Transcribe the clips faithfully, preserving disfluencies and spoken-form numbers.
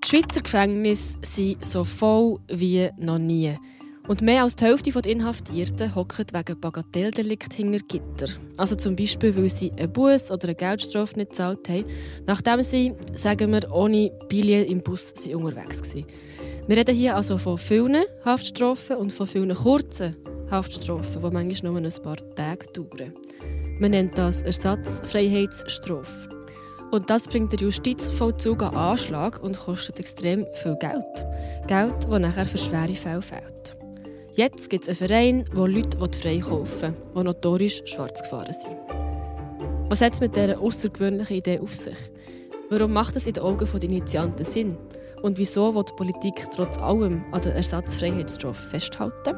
Die Schweizer Gefängnisse sind so voll wie noch nie. Und mehr als die Hälfte der Inhaftierten hockt wegen Bagatelldelikt hinter Gitter. Also zum Beispiel, weil sie einen Buss oder eine Geldstrafe nicht gezahlt haben, nachdem sie, sagen wir, ohne Billett im Bus sind unterwegs waren. Wir reden hier also von vielen Haftstrafen und von vielen kurzen Haftstrafen, die manchmal nur ein paar Tage dauern. Man nennt das Ersatzfreiheitsstrafe. Und das bringt der Justizvollzug an Anschlag und kostet extrem viel Geld. Geld, das nachher für schwere Fälle fehlt. Jetzt gibt es einen Verein, der Leute freikaufen will, die notorisch schwarz gefahren sind. Was hat es mit dieser außergewöhnlichen Idee auf sich? Warum macht es in den Augen der Initianten Sinn? Und wieso will die Politik trotz allem an der Ersatzfreiheitsstrafe festhalten?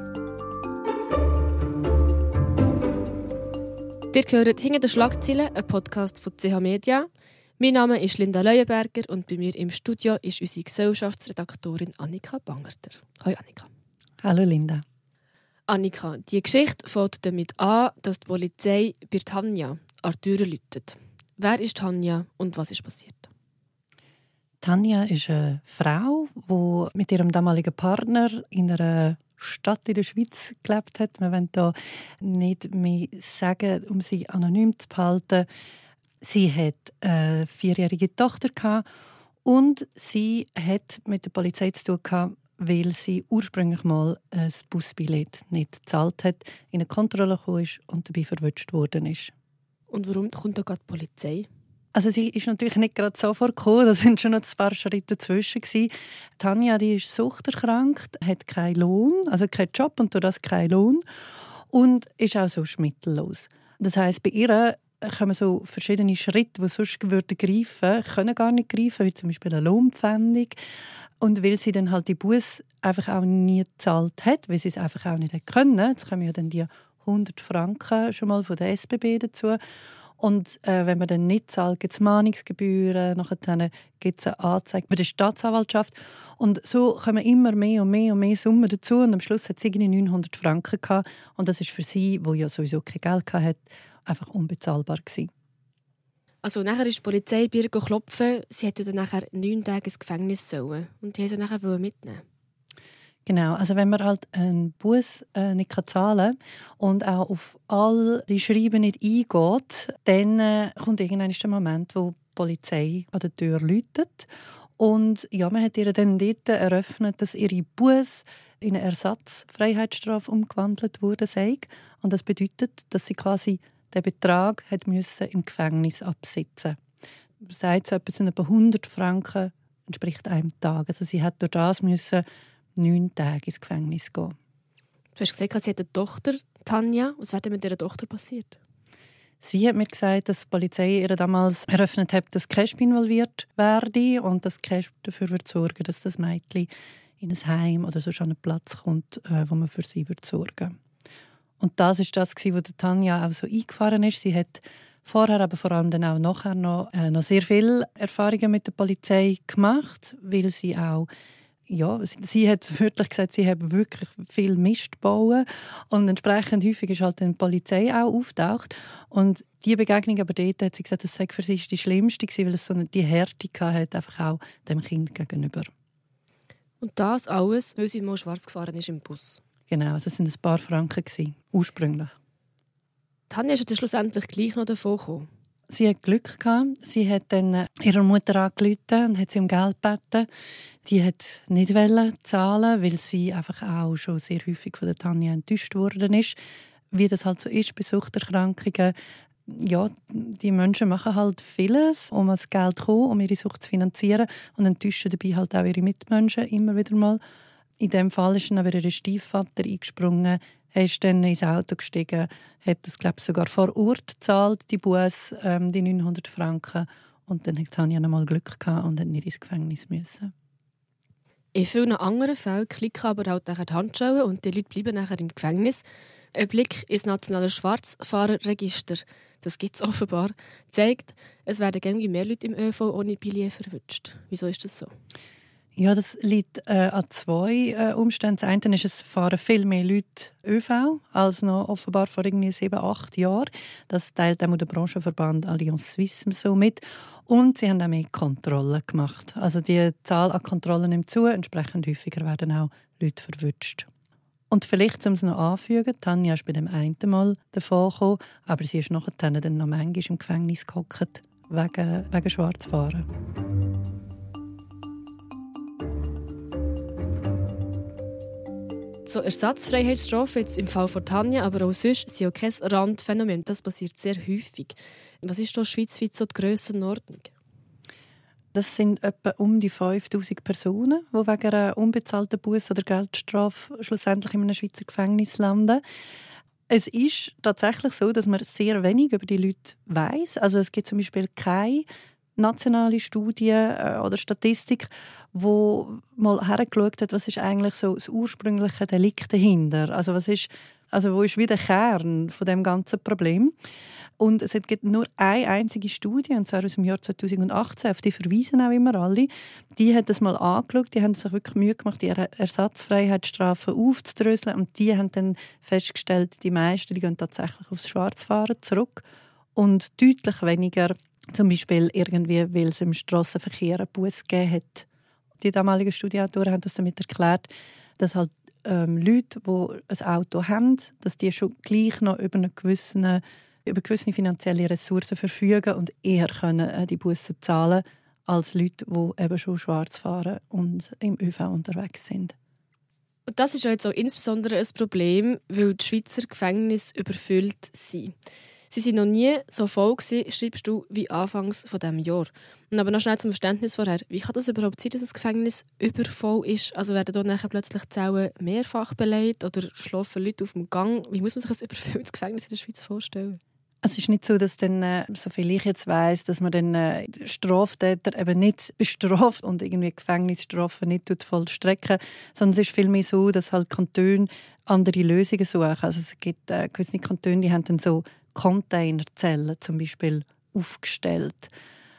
Ihr hört «Hinter den Schlagzeilen», ein Podcast von C H Media. Mein Name ist Linda Leuenberger und bei mir im Studio ist unsere Gesellschaftsredaktorin Annika Bangerter. Hallo Annika. Hallo Linda. Annika, die Geschichte fängt damit an, dass die Polizei bei Tanja an die Tür läutet. Wer ist Tanja und was ist passiert? Tanja ist eine Frau, die mit ihrem damaligen Partner in einer Stadt in der Schweiz gelebt hat. Wir wollen hier nicht mehr sagen, um sie anonym zu behalten. Sie hatte eine vierjährige Tochter und sie hat mit der Polizei zu tun gehabt, weil sie ursprünglich mal ein Busbillett nicht gezahlt hat, in eine Kontrolle gekommen ist und dabei verwutscht worden ist. Und warum kommt da gerade die Polizei? Also sie ist natürlich nicht gerade sofort gekommen, da sind schon noch ein paar Schritte dazwischen gewesen. Tanja, die ist suchterkrankt, hat keinen Lohn, also keinen Job und durch das keinen Lohn und ist auch sonst mittellos. Das heisst, bei ihr kommen so verschiedene Schritte, die sonst würden greifen, können gar nicht greifen, wie zum Beispiel eine Lohnpfändung. Und weil sie dann halt die Busse einfach auch nie gezahlt hat, weil sie es einfach auch nicht können, jetzt kommen ja dann die hundert Franken schon mal von der S B B dazu. Und äh, wenn man dann nicht zahlt, gibt es Mahnungsgebühren, nachher gibt es eine Anzeige bei der Staatsanwaltschaft. Und so kommen immer mehr und mehr und mehr Summen dazu. Und am Schluss hat sie irgendwie neunhundert Franken gehabt. Und das ist für sie, die ja sowieso kein Geld hatte, einfach unbezahlbar gewesen. Also nachher ist die Polizei bei ihr klopfen. Sie hätte dann nachher neun Tage ins Gefängnis sollen. Und die wollten sie nachher mitnehmen. Genau, also wenn man halt einen Bus äh, nicht zahlen kann und auch auf all die Schreiben nicht eingeht, dann äh, kommt irgendwann der Moment, wo die Polizei an der Tür läutet. Und ja, man hat ihr dann dort eröffnet, dass ihre Bus in eine Ersatzfreiheitsstrafe umgewandelt wurde. Und das bedeutet, dass sie quasi den Betrag hat müssen im Gefängnis absitzen. Man sagt, so etwa hundert Franken entspricht einem Tag. Also sie hat durch das müssen neun Tage ins Gefängnis gehen. Du hast gesagt, sie hat eine Tochter, Tanja. Was wäre denn mit ihrer Tochter passiert? Sie hat mir gesagt, dass die Polizei ihr damals eröffnet hat, dass Kesp involviert werde und dass Kesp dafür wird sorgen, dass das Mädchen in ein Heim oder so an einen Platz kommt, wo man für sie wird sorgen. Und das ist das, was Tanja auch so eingefahren ist. Sie hat vorher, aber vor allem dann auch nachher noch, äh, noch sehr viele Erfahrungen mit der Polizei gemacht, weil sie auch Ja, sie, sie hat wirklich gesagt, sie hat wirklich viel Mist gebaut. Und entsprechend häufig ist halt die Polizei auch auftaucht. Und diese Begegnung aber dort hat sie gesagt, das sei für sie die schlimmste gewesen, weil es so eine, die Härte hatte, einfach auch dem Kind gegenüber. Und das alles, weil sie mal schwarz gefahren ist im Bus? Genau, das waren ein paar Franken gewesen, ursprünglich. Tanja ist dann schlussendlich gleich noch davon gekommen. Sie hat Glück gehabt. Sie hat dann ihrer Mutter angerufen und hat sie um Geld gebeten. Die hat nicht zahlen, weil sie einfach auch schon sehr häufig von der Tanja enttäuscht worden ist. Wie das halt so ist bei Suchterkrankungen. Ja, die Menschen machen halt vieles, um ans Geld zu kommen, um ihre Sucht zu finanzieren und enttäuschen dabei halt auch ihre Mitmenschen immer wieder mal. In diesem Fall ist dann aber ihr Stiefvater eingesprungen. Er ist dann ins Auto gestiegen, hat das, glaube ich, sogar vor Ort gezahlt, die Busse, ähm, die neunhundert Franken. Und dann hat Tanja noch mal Glück gehabt und hat nicht ins Gefängnis müssen. In vielen anderen Fällen klicken aber halt nachher die Handschellen und die Leute bleiben nachher im Gefängnis. Ein Blick ins nationale Schwarzfahrerregister, das gibt es offenbar, zeigt, es werden irgendwie mehr Leute im ÖV ohne Billett verwünscht. Wieso ist das so? Ja, das liegt äh, an zwei äh, Umständen. Das eine ist, es fahren viel mehr Leute ÖV als noch offenbar vor irgendwie sieben, acht Jahren. Das teilt auch der Branchenverband Allianz Suisse so mit. Und sie haben auch mehr Kontrollen gemacht. Also die Zahl an Kontrollen nimmt zu, entsprechend häufiger werden auch Leute verwünscht. Und vielleicht, um es noch anzufügen, Tanja ist bei dem einen Mal davon gekommen, aber sie ist nachher dann noch manchmal im Gefängnis gehockt, wegen, wegen Schwarzfahren. So Ersatzfreiheitsstrafen jetzt im Fall von Tanja, aber auch sonst, sind auch kein Randphänomen. Das passiert sehr häufig. Was ist da schweizweit so die Grössenordnung? Das sind etwa um die fünftausend Personen, die wegen einer unbezahlten Buß- oder Geldstrafe schlussendlich in einem Schweizer Gefängnis landen. Es ist tatsächlich so, dass man sehr wenig über die Leute weiss. Also es gibt zum Beispiel keine nationale Studie oder Statistik, wo mal hergeschaut hat, was ist eigentlich so das ursprüngliche Delikt dahinter. Also was ist, also wo ist wieder der Kern von dem ganzen Problem? Und es gibt nur eine einzige Studie, und zwar aus dem Jahr zweitausendachtzehn, auf die verweisen auch immer alle. Die hat das mal angeschaut, die haben sich wirklich Mühe gemacht, ihre Ersatzfreiheitsstrafen aufzudröseln, und die haben dann festgestellt, die meisten die gehen tatsächlich aufs Schwarzfahren zurück und deutlich weniger zum Beispiel irgendwie, weil es im Strassenverkehr einen Buss gegeben hat. Die damaligen Studienautoren haben das damit erklärt, dass halt ähm, Leute, die ein Auto haben, dass die schon gleich noch über eine gewisse über gewisse finanzielle Ressourcen verfügen und eher können die Bussen zahlen als Leute, die eben schon schwarz fahren und im ÖV unterwegs sind. Und das ist ja jetzt auch insbesondere ein Problem, weil die Schweizer Gefängnisse überfüllt sind. Sie waren noch nie so voll gewesen, schreibst du, wie anfangs von diesem Jahr. Und aber noch schnell zum Verständnis vorher. Wie kann das überhaupt sein, dass das Gefängnis übervoll ist? Also werden dort nachher plötzlich die Zellen mehrfach belegt oder schlafen Leute auf dem Gang? Wie muss man sich ein überfülltes Gefängnis in der Schweiz vorstellen? Es ist nicht so, dass dann, äh, soviel ich jetzt weiss, dass man den äh, Straftäter eben nicht bestraft und irgendwie Gefängnisstrafen nicht vollstrecken, sondern es ist vielmehr so, dass halt Kantone andere Lösungen suchen. Also es gibt äh, gewisse Kantone, die haben dann so Containerzellen zum Beispiel aufgestellt.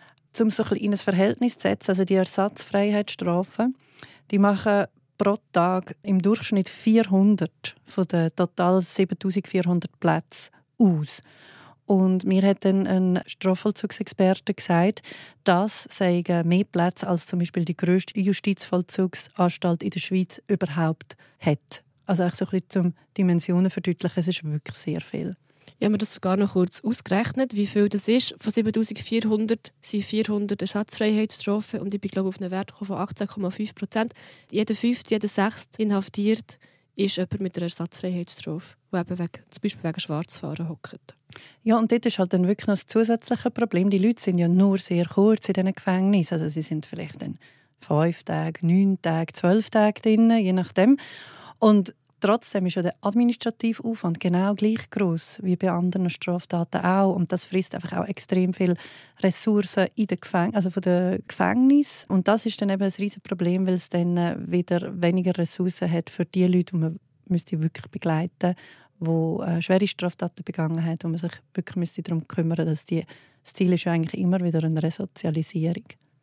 Um so ein bisschen in ein Verhältnis zu setzen, also die Ersatzfreiheitsstrafen, die machen pro Tag im Durchschnitt vierhundert von den total siebentausendvierhundert Plätzen aus. Und mir hat dann ein Strafvollzugsexperte gesagt, das seien mehr Plätze, als zum Beispiel die grösste Justizvollzugsanstalt in der Schweiz überhaupt hat. Also auch so ein bisschen zum Dimensionen verdeutlichen, es ist wirklich sehr viel. Ich habe mir das sogar noch kurz ausgerechnet, wie viel das ist. Von siebentausendvierhundert sind vierhundert Ersatzfreiheitsstrafen und ich bin, glaube ich, auf einen Wert von achtzehn Komma fünf Prozent. Jeder fünfte, jeder sechste inhaftiert ist jemand mit einer Ersatzfreiheitsstrafe, der eben wegen, zum Beispiel wegen Schwarzfahren hockt. Ja, und dort ist halt dann wirklich noch das zusätzliche Problem. Die Leute sind ja nur sehr kurz in diesen Gefängnissen. Also sie sind vielleicht dann fünf Tage, neun Tage, zwölf Tage drin, je nachdem. Und trotzdem ist ja der administrative Aufwand genau gleich groß wie bei anderen Straftaten auch. Und das frisst einfach auch extrem viel Ressourcen in den Gefäng- also von den Gefängnissen. Und das ist dann eben ein riesiges Problem, weil es dann wieder weniger Ressourcen hat für die Leute, die man müsste wirklich begleiten müsste, die äh, schwere Straftaten begangen haben, wo man sich wirklich müsste darum kümmern müsste, dass die, das Ziel ist ja eigentlich immer wieder eine Resozialisierung.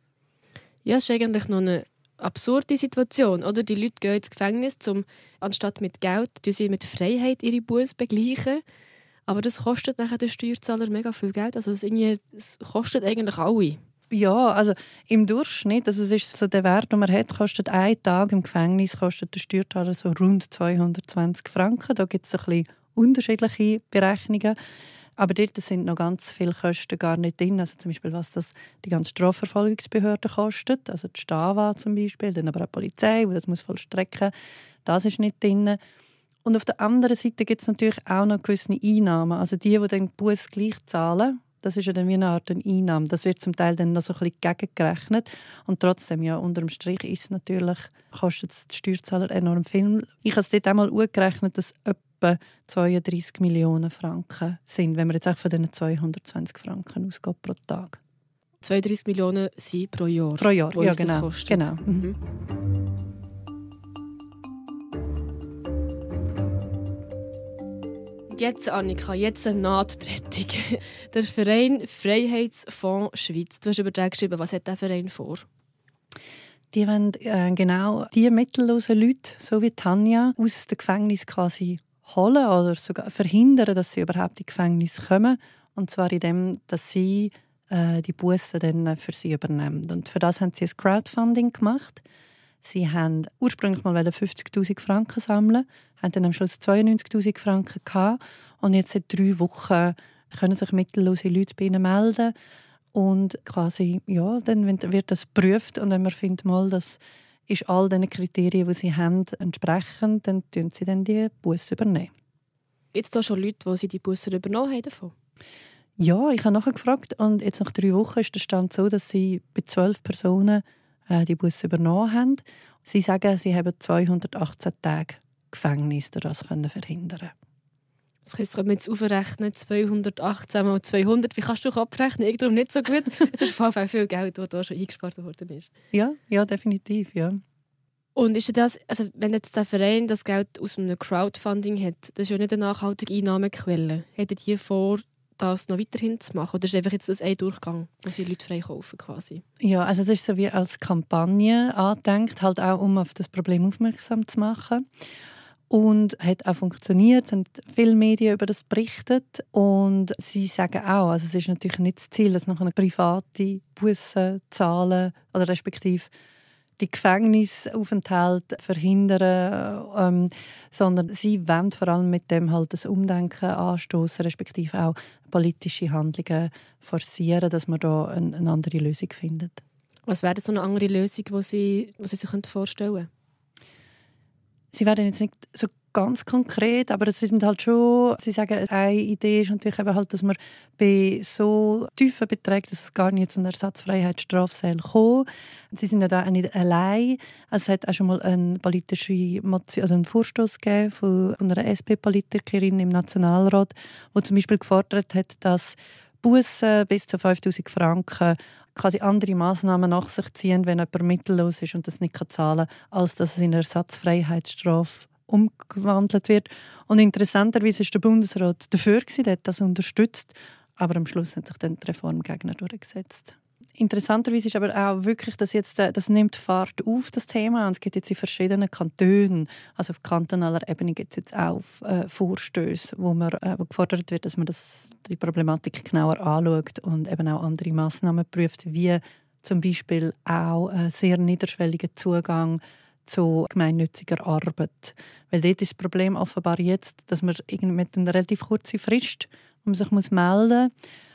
Ja, es ist eigentlich noch eine absurde Situation, oder? Die Leute gehen ins Gefängnis, um anstatt mit Geld sie mit Freiheit ihre Buße begleichen. Aber das kostet nachher den Steuerzahler mega viel Geld. Also es, irgendwie, es kostet eigentlich alle. Ja, also im Durchschnitt, also es ist so der Wert, den man hat, kostet ein Tag im Gefängnis kostet der Steuerzahler so rund zweihundertzwanzig Franken. Da gibt es so ein bisschen unterschiedliche Berechnungen. Aber dort sind noch ganz viele Kosten gar nicht drin. Also zum Beispiel, was das die ganze Strafverfolgungsbehörde kostet. Also die Stawa zum Beispiel, dann aber auch die Polizei, die das muss vollstrecken muss. Das ist nicht drin. Und auf der anderen Seite gibt es natürlich auch noch gewisse Einnahmen. Also die, die den Buß gleich zahlen, das ist ja dann wie eine Art Einnahme. Das wird zum Teil dann noch so ein bisschen gegengerechnet. Und trotzdem, ja, unterm Strich ist es natürlich, kostet es die Steuerzahler enorm viel. Ich habe es dort einmal ausgerechnet, dass etwa zweiunddreissig Millionen Franken sind, wenn man jetzt auch von diesen zweihundertzwanzig Franken ausgeht pro Tag. zweiunddreissig Millionen sind pro Jahr. Pro Jahr, ja, das genau. kostet. genau. Mhm. Jetzt, Annika, jetzt eine Nahtrettung. Der Verein Freiheitsfonds Schweiz. Du hast über den geschrieben. Was hat der Verein vor? Die wollen äh, genau die mittellosen Leute, so wie Tanja, aus dem Gefängnis quasi holen oder sogar verhindern, dass sie überhaupt in Gefängnis kommen. Und zwar indem, dass sie äh, die Bussen dann für sie übernimmt. Und für das haben sie ein Crowdfunding gemacht. Sie haben ursprünglich mal fünfzigtausend Franken sammeln, haben dann am Schluss zweiundneunzigtausend Franken gehabt. Und jetzt seit drei Wochen können sich mittellose Leute bei ihnen melden. Und quasi, ja, dann wird das geprüft. Und wenn man findet, mal, das ist all den Kriterien, die sie haben, entsprechend, dann übernehmen sie dann die Busse übernehmen. Gibt es da schon Leute, die sie die Busse übernommen haben davon? Ja, ich habe nachher gefragt. Und jetzt nach drei Wochen ist der Stand so, dass sie bei zwölf Personen äh, die Busse übernommen haben. Sie sagen, sie haben zweihundertachtzehn Tage Gefängnis, das können verhindern. Das heisst, wenn wir jetzt aufrechnen, zweihundertachtzehn mal zweihundert, wie kannst du abrechnen? Ich darum nicht so gut. Es ist auf jeden Fall viel Geld, das da schon eingespart worden ist. Ja, ja, definitiv, ja. Und ist das, also wenn jetzt der Verein das Geld aus einem Crowdfunding hat, das ist ja nicht eine nachhaltige Einnahmequelle. Hättet ihr vor, das noch weiterhin zu machen? Oder ist einfach jetzt das ein Durchgang, wo sie Leute frei kaufen quasi? Ja, also das ist so wie als Kampagne angedenkt, halt auch um auf das Problem aufmerksam zu machen. Und hat auch funktioniert. Es haben viele Medien über das berichtet. Und sie sagen auch, also es ist natürlich nicht das Ziel, dass nachher private Bussen zahlen oder respektive die Gefängnisaufenthalte verhindern, ähm, sondern sie wollen vor allem mit dem halt das Umdenken anstoßen, respektive auch politische Handlungen forcieren, dass man da eine, eine andere Lösung findet. Was wäre so eine andere Lösung, die Sie, die Sie sich vorstellen können? Sie werden jetzt nicht so ganz konkret, aber es sind halt schon, Sie sagen, eine Idee ist natürlich eben halt, dass man bei so tiefen Beträgen, dass es gar nicht zu einer Ersatzfreiheitsstrafsäle kommt. Sie sind ja da auch nicht allein. Also es hat auch schon mal eine politische Motion, also einen Vorstoß gegeben von einer S P-Politikerin im Nationalrat, die zum Beispiel gefordert hat, dass Bussen bis zu fünftausend Franken quasi andere Massnahmen nach sich ziehen, wenn jemand mittellos ist und das nicht zahlen kann, als dass es in eine Ersatzfreiheitsstrafe umgewandelt wird. Und interessanterweise ist der Bundesrat dafür gewesen, der hat das unterstützt, aber am Schluss hat sich dann die Reformgegner durchgesetzt. Interessanterweise ist aber auch wirklich, dass jetzt, das nimmt Fahrt auf, das Thema. Und es gibt jetzt in verschiedenen Kantonen, also auf kantonaler Ebene gibt es jetzt auch äh, Vorstöße, wo, man, äh, wo gefordert wird, dass man das, die Problematik genauer anschaut und eben auch andere Massnahmen prüft, wie zum Beispiel auch einen sehr niederschwelligen Zugang zu gemeinnütziger Arbeit. Weil dort ist das Problem offenbar jetzt, dass man mit einer relativ kurzen Frist wo man sich melden muss.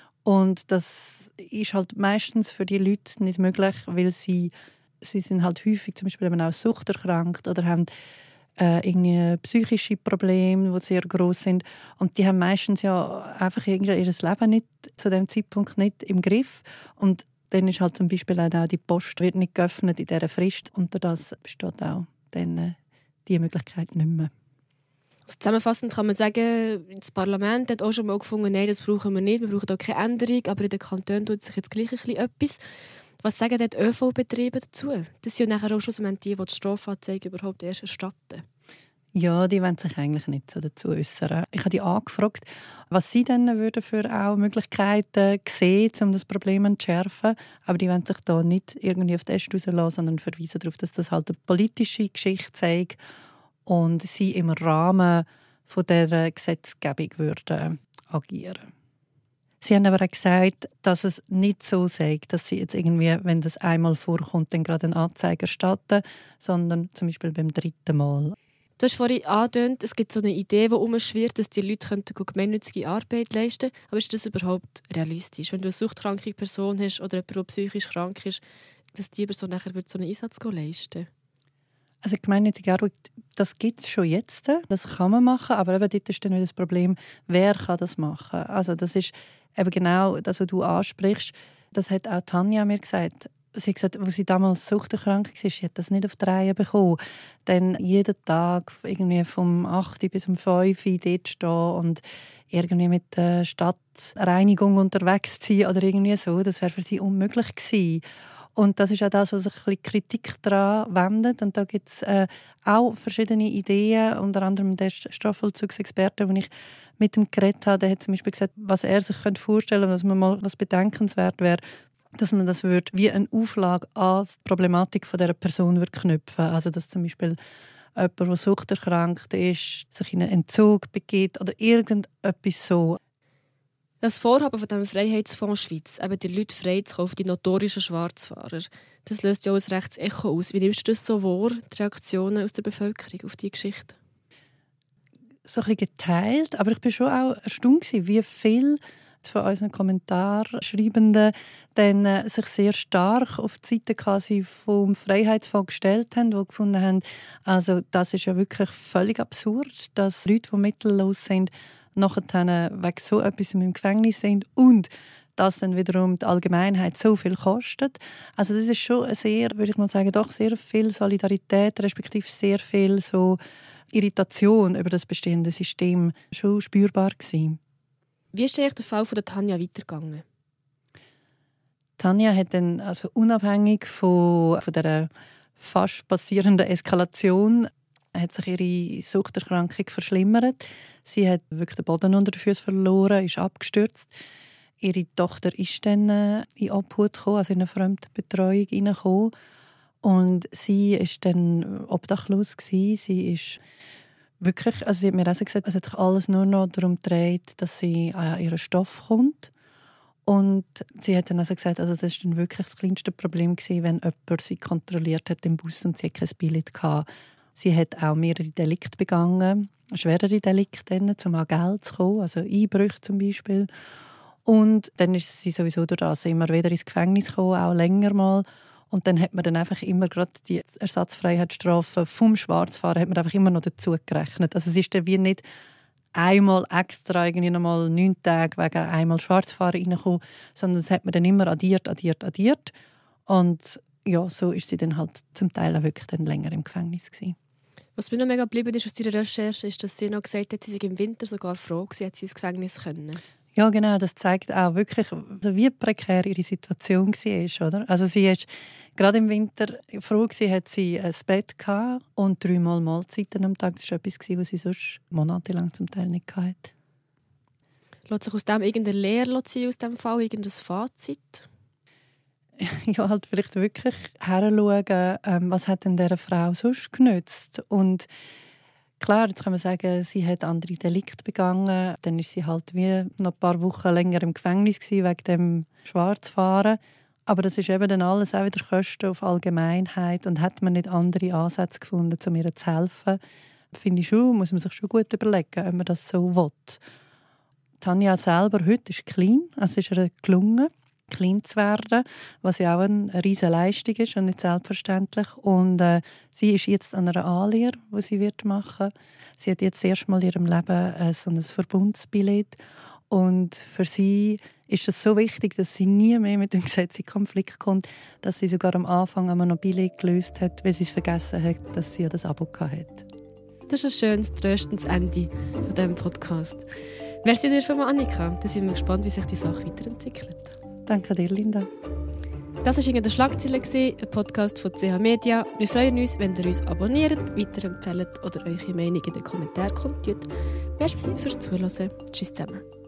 Und das ist halt meistens für die Leute nicht möglich, weil sie, sie sind halt häufig zum Beispiel eben auch suchterkrankt oder haben äh, irgendwie psychische Probleme, die sehr gross sind. Und die haben meistens ja einfach irgendwie ihr Leben nicht, zu dem Zeitpunkt nicht im Griff. Und dann ist halt zum Beispiel auch die Post wird nicht geöffnet in dieser Frist. Unter das besteht auch dann äh, die Möglichkeit nicht mehr. Also zusammenfassend kann man sagen, das Parlament hat auch schon mal gefunden, nein, das brauchen wir nicht, wir brauchen auch keine Änderung, aber in den Kantonen tut sich jetzt gleich ein bisschen etwas. Was sagen die Ö V-Betriebe dazu? Das sind ja nachher auch schon die, die die Strafanzeige überhaupt erst erstatten. Ja, die wollen sich eigentlich nicht so dazu äußern. Ich habe die angefragt, was sie denn würden für auch Möglichkeiten sehen, um das Problem zu entschärfen. Aber die wollen sich da nicht irgendwie auf den Äste rauslassen, sondern verweisen darauf, dass das halt eine politische Geschichte zeigt und sie im Rahmen von dieser Gesetzgebung würden agieren. Sie haben aber auch gesagt, dass es nicht so sei, dass sie jetzt irgendwie, wenn das einmal vorkommt, dann gerade eine Anzeige erstatten, sondern zum Beispiel beim dritten Mal. Du hast vorhin angedeutet, es gibt so eine Idee, die umschwirrt, dass die Leute gemeinnützige Arbeit leisten können. Aber ist das überhaupt realistisch? Wenn du eine suchtkranke Person hast oder jemand, der psychisch krank ist, dass die Person nachher so einen Einsatz leisten? Also gemeinnützige Arbeit, das gibt es schon jetzt. Das kann man machen, aber eben dort ist dann wieder das Problem, wer kann das machen. Also das ist eben genau das, was du ansprichst. Das hat auch Tanja mir gesagt. Sie hat gesagt, als sie damals suchterkrankt war, sie hat das nicht auf die Reihe bekommen. Dann jeden Tag irgendwie vom acht bis um fünf Uhr dort stehen und irgendwie mit der Stadtreinigung unterwegs sein oder irgendwie so, das wäre für sie unmöglich gewesen. Und das ist auch das, was sich ein bisschen Kritik daran wendet. Und da gibt es äh, auch verschiedene Ideen, unter anderem der Strafvollzugsexperte, den ich mit ihm geredet habe, der hat zum Beispiel gesagt, was er sich vorstellen könnte, was man mal was bedenkenswert wäre, dass man das würde, wie eine Auflage an die Problematik von dieser Person würde knüpfen. Also dass zum Beispiel jemand, der suchterkrankt ist, sich in einen Entzug begibt oder irgendetwas so. Das Vorhaben von dem Freiheitsfonds Schweiz, eben die Leute frei zu kaufen, die notorischen Schwarzfahrer, das löst ja auch ein rechtes Echo aus. Wie nimmst du das so wahr, die Reaktionen aus der Bevölkerung auf diese Geschichte? So ein bisschen geteilt, aber ich war schon auch erstaunt, wie viel von unseren Kommentarschreibenden dann, äh, sich sehr stark auf die Seite quasi vom Freiheitsfonds gestellt haben, die gefunden haben, also das ist ja wirklich völlig absurd, dass Leute, die mittellos sind, nachher wegen so etwas im Gefängnis sind und das dann wiederum die Allgemeinheit so viel kostet. Also das ist schon sehr, würde ich mal sagen, doch sehr viel Solidarität, respektive sehr viel so Irritation über das bestehende System schon spürbar gewesen. Wie ist eigentlich der Fall von der Tanja weitergegangen? Tanja hat dann also unabhängig von, von dieser fast passierenden Eskalation hat sich ihre Suchterkrankung verschlimmert. Sie hat wirklich den Boden unter den Füßen verloren, ist abgestürzt. Ihre Tochter ist dann in Obhut gekommen, also in eine Fremdbetreuung hineingekommen. Und sie ist dann obdachlos gewesen. Sie ist wirklich, also sie hat mir auch gesagt, es hat sich alles nur noch darum gedreht, dass sie an ihren Stoff kommt. Und sie hat dann also gesagt, also das war dann wirklich das kleinste Problem gewesen, wenn jemand sie kontrolliert hat im Bus und sie hatte kein Billett gehabt. Sie hat auch mehrere Delikte begangen, schwerere Delikte, um an Geld zu kommen, also Einbrüche zum Beispiel. Und dann ist sie sowieso durch das immer wieder ins Gefängnis gekommen, auch länger mal. Und dann hat man dann einfach immer gerade die Ersatzfreiheitsstrafe vom Schwarzfahren hat man einfach immer noch dazu gerechnet. Also es ist dann wie nicht einmal extra irgendwie noch mal neun Tage wegen einmal Schwarzfahren reingekommen, sondern das hat man dann immer addiert, addiert, addiert. Und ja, so ist sie dann halt zum Teil auch wirklich dann länger im Gefängnis gewesen. Was mir noch mega geblieben ist aus ihrer Recherche, ist, dass sie noch gesagt hat, sie sei im Winter sogar froh gewesen, dass sie ins Gefängnis können. Ja, genau. Das zeigt auch wirklich, wie prekär ihre Situation war. Oder? Also sie ist gerade im Winter froh gewesen, hat sie ein Bett gehabt und dreimal Mahlzeiten am Tag. Das war etwas, was sie sonst monatelang zum Teil nicht hatte. Lässt sich aus dem irgendeine Lehre ziehen, aus dem Fall, irgendein Fazit? Ja, halt vielleicht wirklich hinschauen, ähm, was hat denn dieser Frau sonst genützt. Und klar, jetzt kann man sagen, sie hat andere Delikte begangen. Dann ist sie halt wie noch ein paar Wochen länger im Gefängnis gewesen, wegen dem Schwarzfahren. Aber das ist eben dann alles auch wieder Kosten auf Allgemeinheit. Und hat man nicht andere Ansätze gefunden, um ihr zu helfen, finde ich schon, muss man sich schon gut überlegen, ob man das so will. Tanja selber heute ist klein, also ist ihr gelungen, klein zu werden, was ja auch eine riesige Leistung ist und nicht selbstverständlich. Und äh, sie ist jetzt an einer A-Lehre, die sie wird machen. Sie hat jetzt erstmal in ihrem Leben äh, so ein Verbundsbillett. Und für sie ist es so wichtig, dass sie nie mehr mit dem Gesetz in Konflikt kommt, dass sie sogar am Anfang einmal noch Billett gelöst hat, weil sie es vergessen hat, dass sie ja das Abo hatte. Das ist ein schönes, tröstendes Ende von diesem Podcast. Merci dir vielmals, Annika. Da sind wir gespannt, wie sich die Sache weiterentwickelt. Danke dir, Linda. Das war «Hinter der Schlagzeile», ein Podcast von C H Media. Wir freuen uns, wenn ihr uns abonniert, weiterempfehlt oder eure Meinung in den Kommentaren kundtut. Merci fürs Zuhören. Tschüss zusammen.